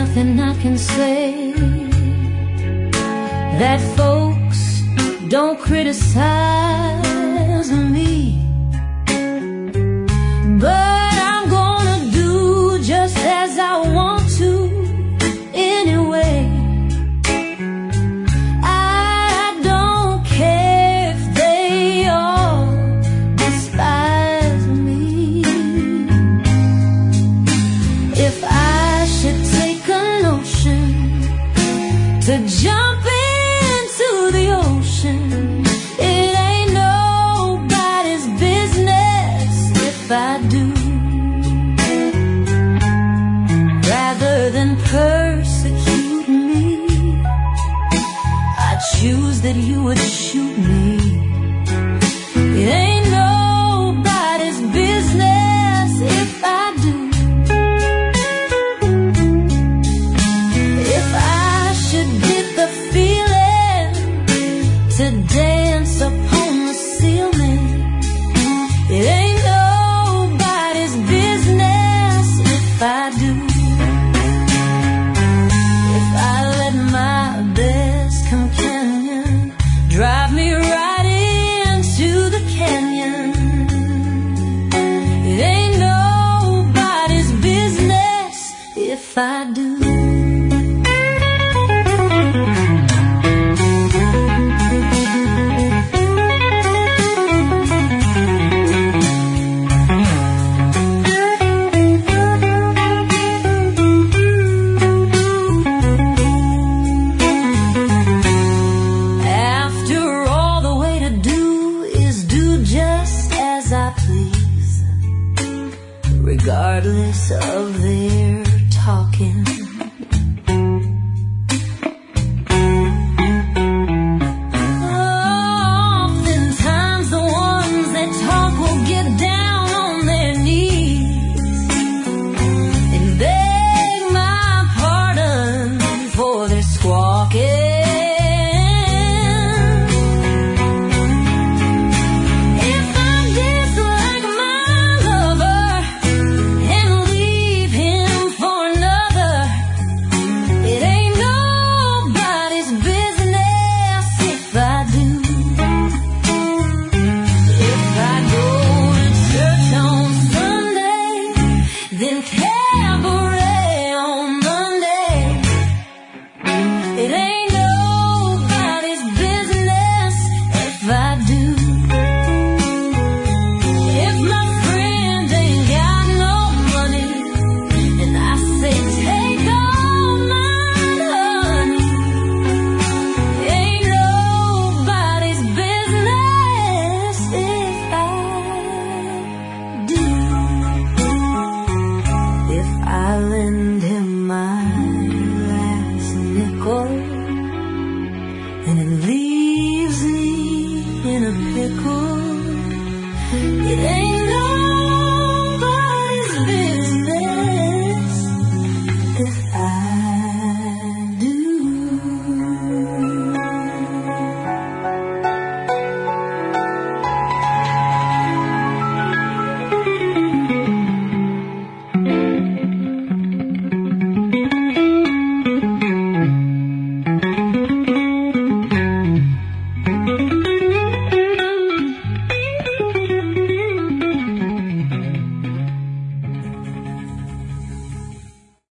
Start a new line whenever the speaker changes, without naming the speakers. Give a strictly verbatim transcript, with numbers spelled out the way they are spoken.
nothing I can say that folks don't criticize me. But I'm gonna do just as I want to anyway. I don't care if they all despise me. If I should take a notion to jump into the ocean, it ain't nobody's business if I do. Rather than persecute me, I choose that you would shoot me. It ain't nobody's business if I do. If I should get the feeling to dance upon the ceiling, it ain't nobody's business if I do. If I let my best companion drive me right into the canyon, it ain't nobody's business if I do. After all, the way to do is do just as I please, regardless of their talking. Oftentimes the ones that talk will get down on their knees and beg my pardon for their squawking. If I dislike my lover and leave him for another, it ain't nobody's business if I do. If I go to church on Sunday, then cabaret on Monday, it ain't nobody's business if I do. If my friend ain't got no money and I say take all mine, honey, it ain't nobody's business if I do. If I lend him my last nickel and it leaves me in a pickle, it ain't